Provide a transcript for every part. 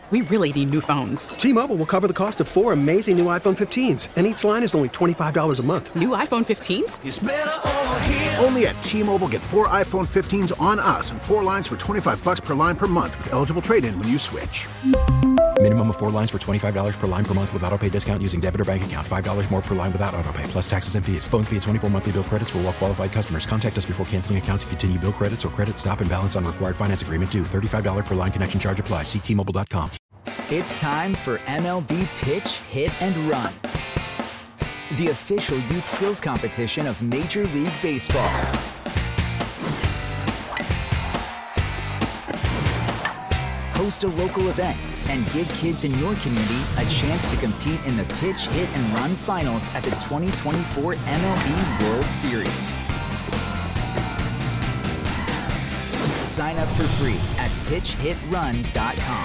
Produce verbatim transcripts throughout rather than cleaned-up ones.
We really need new phones. T-Mobile will cover the cost of four amazing new iPhone fifteens, and each line is only twenty-five dollars a month. New iPhone fifteens? It's better over here. Only at T-Mobile, get four iPhone fifteens on us and four lines for twenty-five dollars per line per month with eligible trade-in when you switch. Minimum of four lines for twenty-five dollars per line per month with autopay discount using debit or bank account. five dollars more per line without autopay, plus taxes and fees. Phone fee at twenty-four monthly bill credits for well-qualified customers. Contact us before canceling account to continue bill credits or credit stop and balance on required finance agreement due. thirty-five dollars per line connection charge applies. See T Mobile dot com. It's time for M L B Pitch, Hit, and Run, the official youth skills competition of Major League Baseball. Host a local event and give kids in your community a chance to compete in the Pitch, Hit, and Run finals at the twenty twenty-four M L B World Series. Sign up for free at pitch hit run dot com.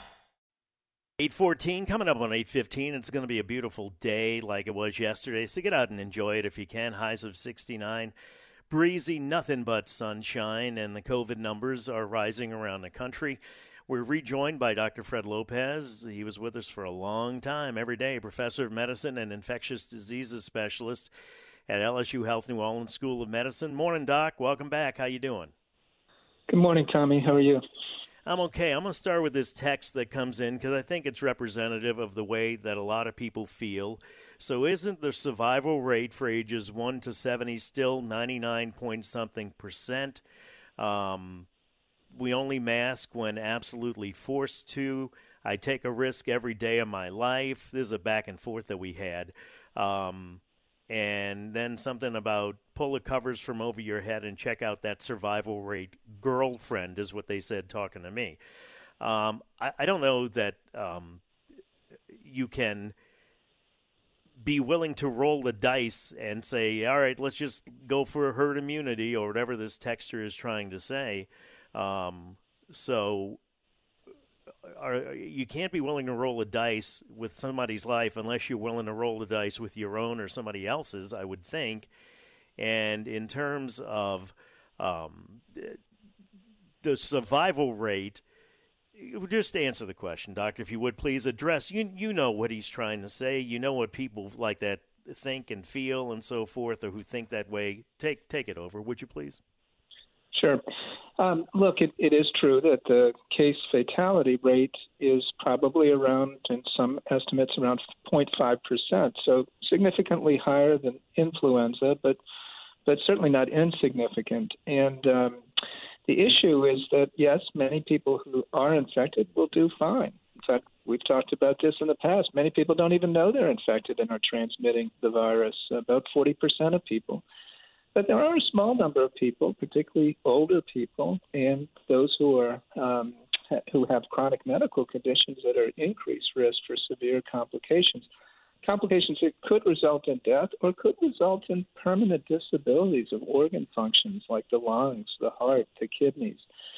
eight fourteen coming up on eight fifteen. It's going to be a beautiful day like it was yesterday, so get out and enjoy it if you can. Highs of sixty-nine. Breezy, nothing but sunshine, and the COVID numbers are rising around the country. We're rejoined by Doctor Fred Lopez. He was with us for a long time, every day, professor of medicine and infectious diseases specialist at L S U Health New Orleans School of Medicine. Morning, Doc. Welcome back. How you doing? Good morning, Tommy. How are you? I'm okay. I'm going to start with this text that comes in because I think it's representative of the way that a lot of people feel. So isn't the survival rate for ages one to seventy still ninety-nine point something percent? Um, we only mask when absolutely forced to. I take a risk every day of my life. This is a back and forth that we had. Um, and then something about pull the covers from over your head and check out that survival rate. Girlfriend is what they said talking to me. Um, I, I don't know that um, you can be willing to roll the dice and say, all right, let's just go for herd immunity or whatever this texter is trying to say. Um, so are, you can't be willing to roll a dice with somebody's life unless you're willing to roll the dice with your own or somebody else's, I would think. And in terms of um, the survival rate, just answer the question, Doctor, if you would please address. You you know what he's trying to say. You know what people like that think and feel and so forth, or who think that way. Take take it over, would you please? Sure. Um, look, it, it is true that the case fatality rate is probably around, in some estimates, around zero point five percent, so significantly higher than influenza, but but certainly not insignificant. And um, the issue is that, yes, many people who are infected will do fine. In fact, we've talked about this in the past. Many people don't even know they're infected and are transmitting the virus, about forty percent of people. But there are a small number of people, particularly older people, and those who are um, who have chronic medical conditions that are increased risk for severe complications. Complications that could result in death or could result in permanent disabilities of organ functions like the lungs, the heart, the kidneys.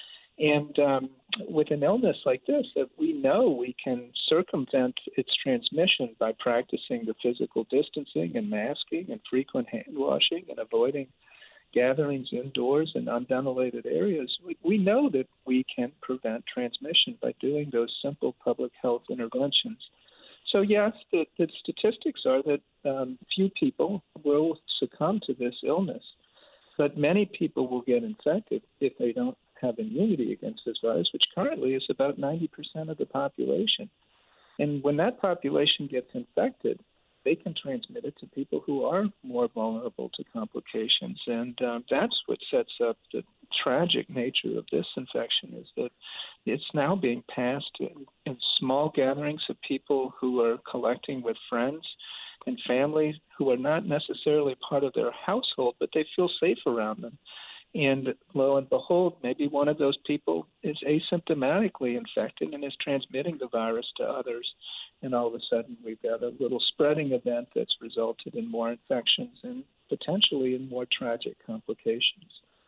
And um, with an illness like this, that we know we can circumvent its transmission by practicing the physical distancing and masking and frequent hand washing and avoiding gatherings indoors in unventilated areas. We, we know that we can prevent transmission by doing those simple public health interventions. So, yes, the, the statistics are that um, few people will succumb to this illness, but many people will get infected if they don't have immunity against this virus, which currently is about ninety percent of the population. And when that population gets infected, they can transmit it to people who are more vulnerable to complications. And um, that's what sets up the tragic nature of this infection, is that it's now being passed in, in small gatherings of people who are collecting with friends and family who are not necessarily part of their household, but they feel safe around them. And lo and behold, maybe one of those people is asymptomatically infected and is transmitting the virus to others. And all of a sudden, we've got a little spreading event that's resulted in more infections and potentially in more tragic complications.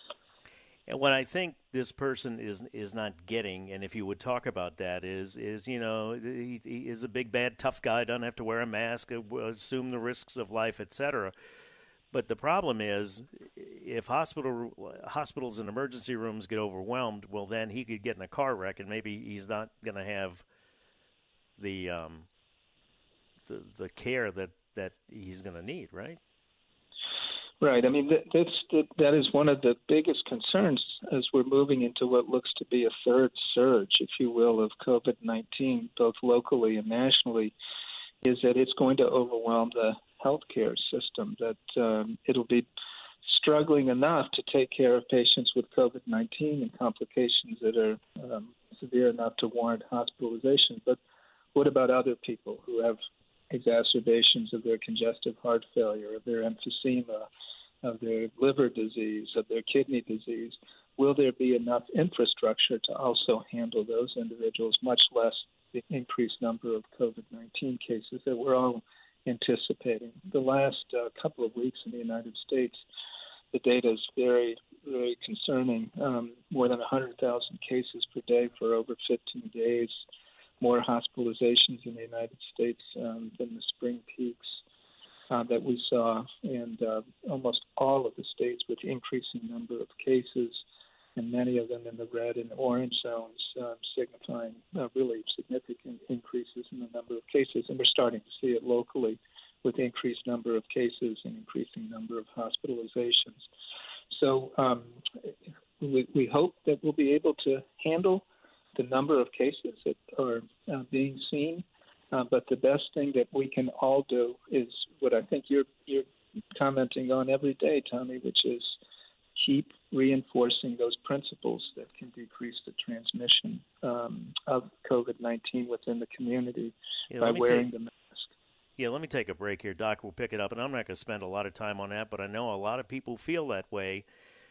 And what I think this person is is not getting, and if you would talk about that, is, is you know, he, he is a big, bad, tough guy, doesn't have to wear a mask, assume the risks of life, et cetera. But the problem is, if hospital hospitals and emergency rooms get overwhelmed, well, then he could get in a car wreck, and maybe he's not going to have the um, the, the care that, that he's going to need, right? Right. I mean, that, that's, that, that is one of the biggest concerns as we're moving into what looks to be a third surge, if you will, of COVID nineteen, both locally and nationally, is that it's going to overwhelm the healthcare system, that um, it'll be struggling enough to take care of patients with COVID nineteen and complications that are um, severe enough to warrant hospitalization. But what about other people who have exacerbations of their congestive heart failure, of their emphysema, of their liver disease, of their kidney disease? Will there be enough infrastructure to also handle those individuals, much less the increased number of COVID nineteen cases that we're all anticipating? The last uh, couple of weeks in the United States, the data is very, very concerning. Um, more than one hundred thousand cases per day for over fifteen days, more hospitalizations in the United States um, than the spring peaks uh, that we saw, and uh, almost all of the states with increasing number of cases, and many of them in the red and orange zones, uh, signifying uh, really significant increases in the number of cases. And we're starting to see it locally with increased number of cases and increasing number of hospitalizations. So um, we, we hope that we'll be able to handle the number of cases that are uh, being seen, uh, but the best thing that we can all do is what I think you're, you're commenting on every day, Tommy, which is keep reinforcing those principles that can decrease the transmission um, of COVID nineteen within the community yeah, by wearing take, the mask. Yeah, let me take a break here, Doc. We'll pick it up, and I'm not going to spend a lot of time on that, but I know a lot of people feel that way.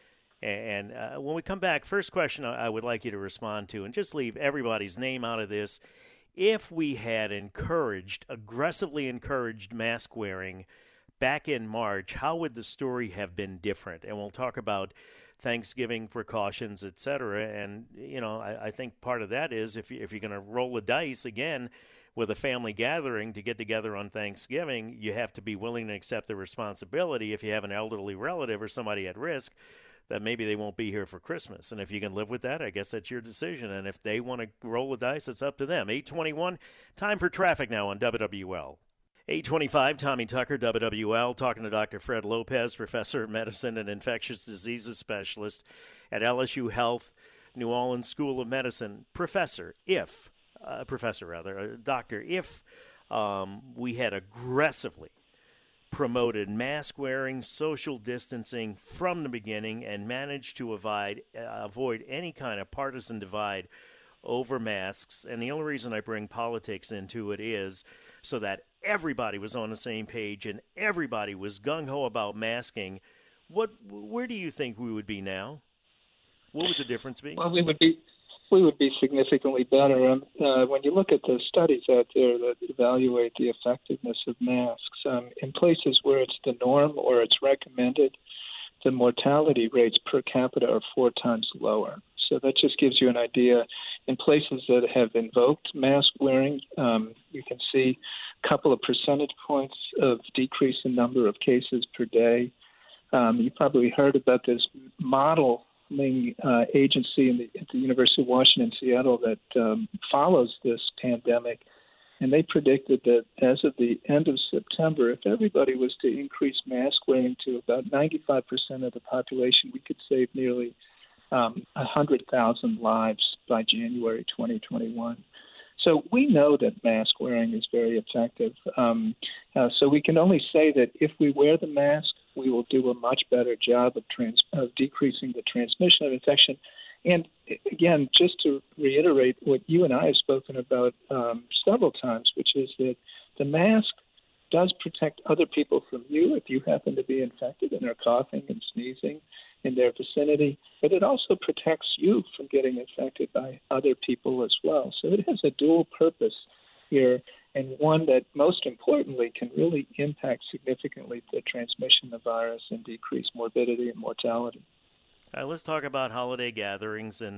And uh, when we come back, first question I would like you to respond to, and just leave everybody's name out of this. If we had encouraged, aggressively encouraged mask wearing back in March, how would the story have been different? And we'll talk about Thanksgiving precautions, et cetera. And, you know, I, I think part of that is if, you, if you're going to roll the dice again with a family gathering to get together on Thanksgiving, you have to be willing to accept the responsibility if you have an elderly relative or somebody at risk that maybe they won't be here for Christmas. And if you can live with that, I guess that's your decision. And if they want to roll the dice, it's up to them. eight twenty-one, time for traffic now on W W L. eight twenty-five, Tommy Tucker, W W L, talking to Doctor Fred Lopez, professor of medicine and infectious diseases specialist at L S U Health, New Orleans School of Medicine. Professor, if, uh, professor rather, uh, doctor, if um, we had aggressively promoted mask wearing, social distancing from the beginning, and managed to avoid, uh, avoid any kind of partisan divide over masks. And the only reason I bring politics into it is so that everybody was on the same page and everybody was gung-ho about masking. What, where do you think we would be now? What would the difference be? Well, we would be we would be significantly better. Um, uh, when you look at the studies out there that evaluate the effectiveness of masks, um, in places where it's the norm or it's recommended, the mortality rates per capita are four times lower. So that just gives you an idea. In places that have invoked mask wearing, um, you can see a couple of percentage points of decrease in number of cases per day. Um, you probably heard about this model Uh, agency in the, at the University of Washington, Seattle, that um, follows this pandemic, and they predicted that as of the end of September, if everybody was to increase mask wearing to about ninety-five percent of the population, we could save nearly um, one hundred thousand lives by January twenty twenty-one. So we know that mask wearing is very effective. Um, uh, so we can only say that if we wear the mask, we will do a much better job of, trans- of decreasing the transmission of infection. And again, just to reiterate what you and I have spoken about um, several times, which is that the mask does protect other people from you if you happen to be infected and are coughing and sneezing in their vicinity, but it also protects you from getting infected by other people as well. So it has a dual purpose here, and one that most importantly can really impact significantly the transmission of the virus and decrease morbidity and mortality. All right, let's talk about holiday gatherings. And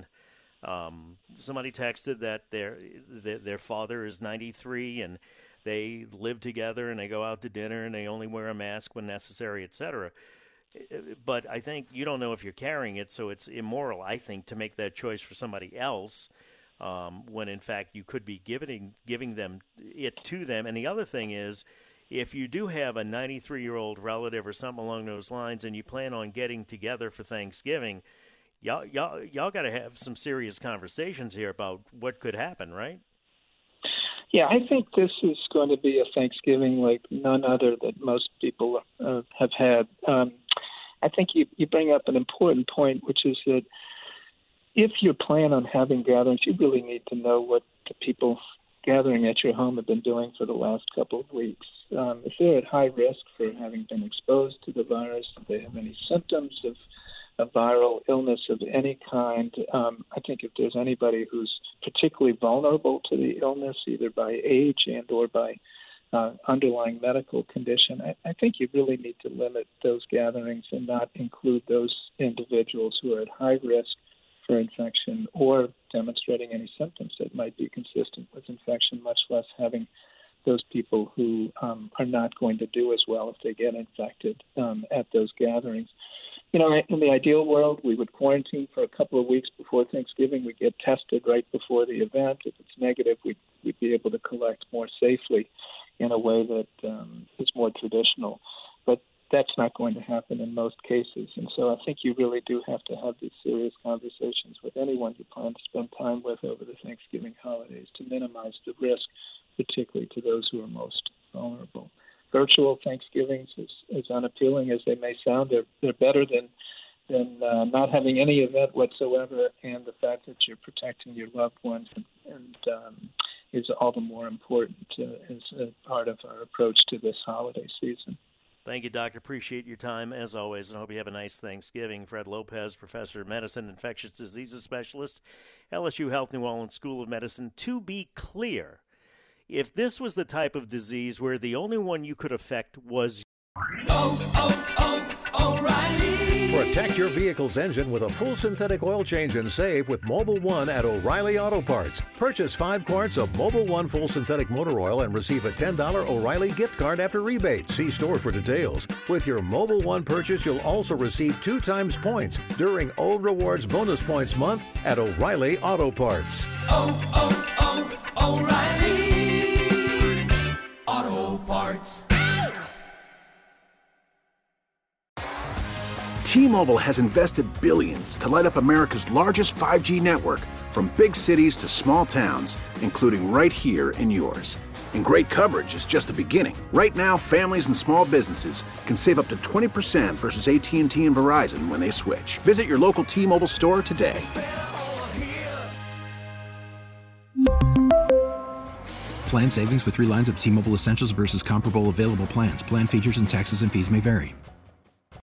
um, somebody texted that their, their their father is ninety-three and they live together and they go out to dinner and they only wear a mask when necessary, et cetera. But I think you don't know if you're carrying it, so it's immoral, I think, to make that choice for somebody else. um, when in fact you could be giving giving them it to them. And the other thing is, if you do have a ninety-three-year-old relative or something along those lines, and you plan on getting together for Thanksgiving, y'all y'all y'all got to have some serious conversations here about what could happen, right? Yeah, I think this is going to be a Thanksgiving like none other that most people uh, have had. Um, I think you, you bring up an important point, which is that if you plan on having gatherings, you really need to know what the people gathering at your home have been doing for the last couple of weeks. Um, if they're at high risk for having been exposed to the virus, if they have any symptoms of a viral illness of any kind, um, I think if there's anybody who's particularly vulnerable to the illness, either by age and or by uh, underlying medical condition, I, I think you really need to limit those gatherings and not include those individuals who are at high risk for infection or demonstrating any symptoms that might be consistent with infection, much less having those people who um, are not going to do as well if they get infected um, at those gatherings. You know, in the ideal world, we would quarantine for a couple of weeks before Thanksgiving. We'd get tested right before the event. If it's negative, we'd, we'd be able to collect more safely in a way that um, is more traditional. But that's not going to happen in most cases. And so I think you really do have to have these serious conversations with anyone you plan to spend time with over the Thanksgiving holidays to minimize the risk, particularly to those who are most vulnerable. Virtual Thanksgivings, as, as unappealing as they may sound, they're, they're better than than uh, not having any event whatsoever, and the fact that you're protecting your loved ones and, and um, is all the more important uh, as a part of our approach to this holiday season. Thank you, Doctor. Appreciate your time, as always, and hope you have a nice Thanksgiving. Fred Lopez, Professor of Medicine, Infectious Diseases Specialist, L S U Health New Orleans School of Medicine. To be clear, if this was the type of disease where the only one you could affect was oh, oh, oh, O'Reilly. Protect your vehicle's engine with a full synthetic oil change and save with Mobil one at O'Reilly Auto Parts. Purchase five quarts of Mobil one full synthetic motor oil and receive a ten dollars O'Reilly gift card after rebate. See store for details. With your Mobil one purchase, you'll also receive two times points during O Rewards Bonus Points Month at O'Reilly Auto Parts. Oh, oh, oh, O'Reilly Auto Parts. T-Mobile has invested billions to light up America's largest five G network, from big cities to small towns, including right here in yours. And great coverage is just the beginning. Right now, families and small businesses can save up to twenty percent versus A T and T and Verizon when they switch. Visit your local T-Mobile store today. Plan savings with three lines of T-Mobile Essentials versus comparable available plans. Plan features and taxes and fees may vary.